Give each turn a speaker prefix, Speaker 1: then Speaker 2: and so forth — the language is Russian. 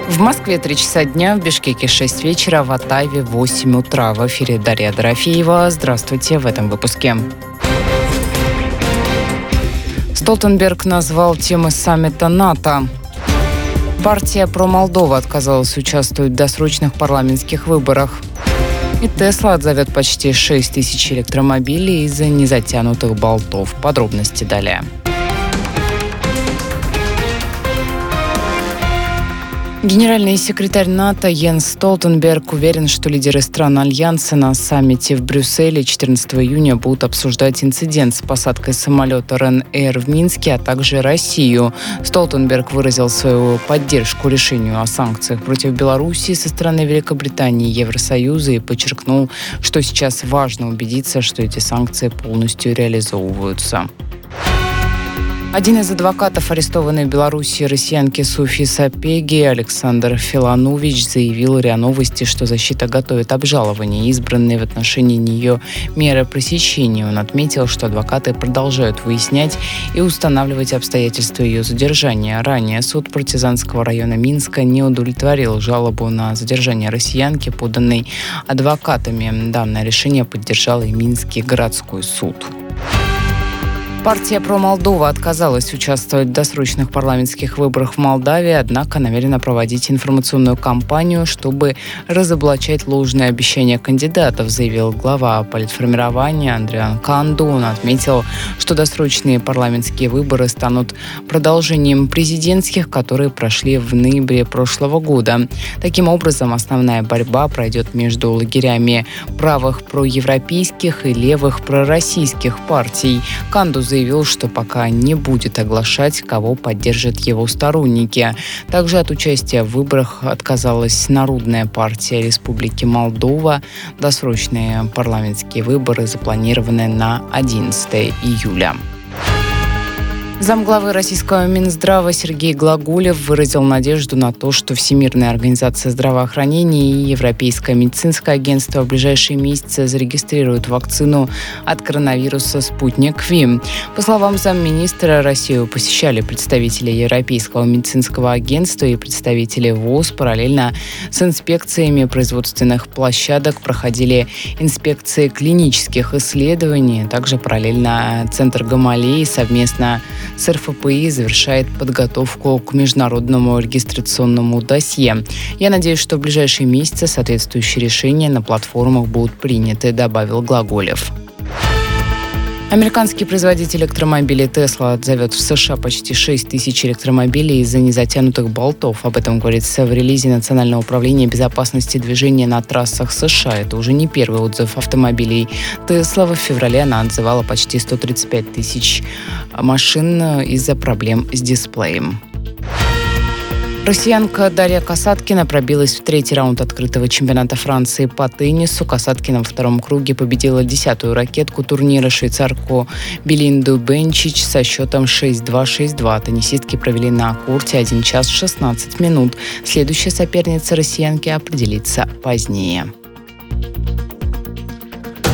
Speaker 1: В Москве 3 часа дня, в Бишкеке 6 вечера, в Оттаве 8 утра. В эфире Дарья Дорофеева. Здравствуйте в этом выпуске. Столтенберг назвал темы саммита НАТО. Партия «Про Молдову» отказалась участвовать в досрочных парламентских выборах. И Тесла отзовет почти 6 тысяч электромобилей из-за незатянутых болтов. Подробности далее. Генеральный секретарь НАТО Йенс Столтенберг уверен, что лидеры стран Альянса на саммите в Брюсселе 14 июня будут обсуждать инцидент с посадкой самолета Ryanair в Минске, а также Россию. Столтенберг выразил свою поддержку решению о санкциях против Беларуси со стороны Великобритании и Евросоюза и подчеркнул, что сейчас важно убедиться, что эти санкции полностью реализовываются. Один из адвокатов арестованной в Беларуси россиянки Софьи Сапеги, Александр Филанович, заявил РИА Новости, что защита готовит обжалование избранные в отношении нее меры пресечения. Он отметил, что адвокаты продолжают выяснять и устанавливать обстоятельства ее задержания. Ранее суд партизанского района Минска не удовлетворил жалобу на задержание россиянки, поданной адвокатами. Данное решение поддержал и Минский городской суд. Партия «Про Молдову» отказалась участвовать в досрочных парламентских выборах в Молдавии, однако намерена проводить информационную кампанию, чтобы разоблачать ложные обещания кандидатов, заявил глава политформирования Андриан Канду. Он отметил, что досрочные парламентские выборы станут продолжением президентских, которые прошли в ноябре прошлого года. Таким образом, основная борьба пройдет между лагерями правых проевропейских и левых пророссийских партий. Канду заявил, что пока не будет оглашать, кого поддержат его сторонники. Также от участия в выборах отказалась Народная партия Республики Молдова. Досрочные парламентские выборы запланированы на 11 июля. Замглавы российского Минздрава Сергей Глаголев выразил надежду на то, что Всемирная организация здравоохранения и Европейское медицинское агентство в ближайшие месяцы зарегистрируют вакцину от коронавируса «Спутник Ви». По словам замминистра, Россию посещали представители Европейского медицинского агентства и представители ВОЗ. Параллельно с инспекциями производственных площадок проходили инспекции клинических исследований. Также параллельно Центр Гамалеи совместно с РФПИ завершает подготовку к международному регистрационному досье. Я надеюсь, что в ближайшие месяцы соответствующие решения на платформах будут приняты, добавил Глаголев. Американский производитель электромобилей Tesla отзовет в США почти 6 тысяч электромобилей из-за незатянутых болтов. Об этом говорится в релизе Национального управления безопасности движения на трассах США. Это уже не первый отзыв автомобилей Tesla. В феврале она отзывала почти 135 тысяч машин из-за проблем с дисплеем. Россиянка Дарья Касаткина пробилась в третий раунд открытого чемпионата Франции по теннису. Касаткина во втором круге победила 10-ю ракетку турнира, швейцарку Белинду Бенчич со счетом 6-2-6-2. Теннисистки провели на корте 1 час 16 минут. Следующая соперница россиянки определится позднее.